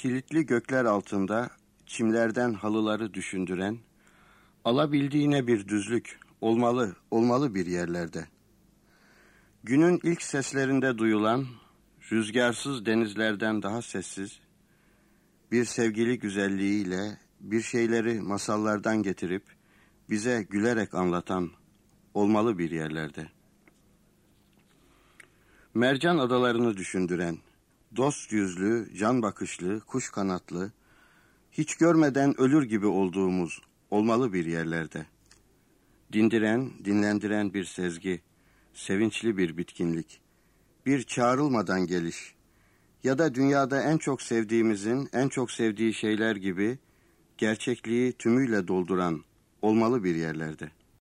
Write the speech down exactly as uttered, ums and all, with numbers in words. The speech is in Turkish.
Kilitli gökler altında çimlerden halıları düşündüren, alabildiğine bir düzlük, olmalı, olmalı bir yerlerde. Günün ilk seslerinde duyulan, rüzgarsız denizlerden daha sessiz, bir sevgili güzelliğiyle bir şeyleri masallardan getirip bize gülerek anlatan, olmalı bir yerlerde. Mercan adalarını düşündüren, dost yüzlü, can bakışlı, kuş kanatlı, hiç görmeden ölür gibi olduğumuz olmalı bir yerlerde. Dindiren, dinlendiren bir sezgi, sevinçli bir bitkinlik, bir çağrılmadan geliş ya da dünyada en çok sevdiğimizin en çok sevdiği şeyler gibi gerçekliği tümüyle dolduran olmalı bir yerlerde.